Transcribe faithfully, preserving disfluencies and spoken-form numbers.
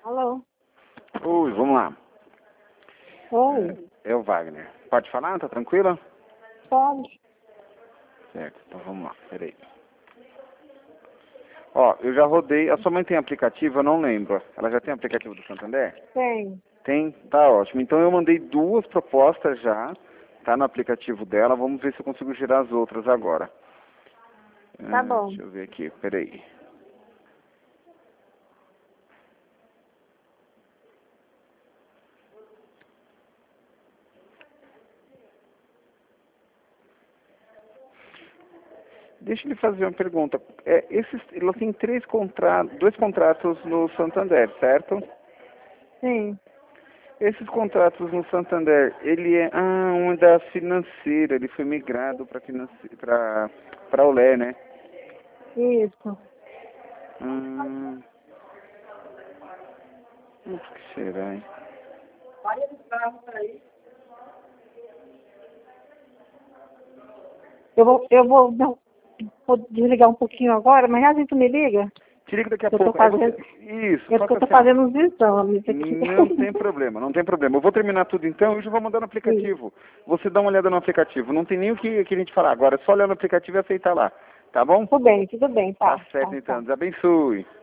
Alô? Oi, vamos lá. Oi, É o Wagner. Pode falar? Tá tranquila? pode? Certo, então vamos lá, peraí. Ó, eu já rodei. A sua mãe tem aplicativo? Eu não lembro. Ela já tem aplicativo do Santander? Tem. Tem? Tá ótimo. Então eu mandei duas propostas já. Tá no aplicativo dela. Vamos ver se eu consigo girar as outras agora. Tá Ah, bom. deixa eu ver aqui, peraí. Deixa eu lhe fazer uma pergunta. É, esses, ela tem três contratos, dois contratos no Santander, certo? Sim, Esses contratos no Santander, ele é ah, um da financeira, ele foi migrado para para para Olé, né? isso. Hum, o que será, hein? Eu vou, eu vou, não, vou desligar um pouquinho agora, mas a gente me liga. Te ligo daqui a Eu tô pouco. Aí fazendo, você, isso, eu só tô, que tô assim, ó, fazendo uns exames aqui. não tem problema, não tem problema. Eu vou terminar tudo então e eu já vou mandar no Sim. aplicativo. Você dá uma olhada no aplicativo. Não tem nem o que, que a gente falar agora, é só olhar no aplicativo e aceitar lá. Tá bom? Tudo bem, tudo bem, Tá tá, certo tá, então. tá. Deus abençoe.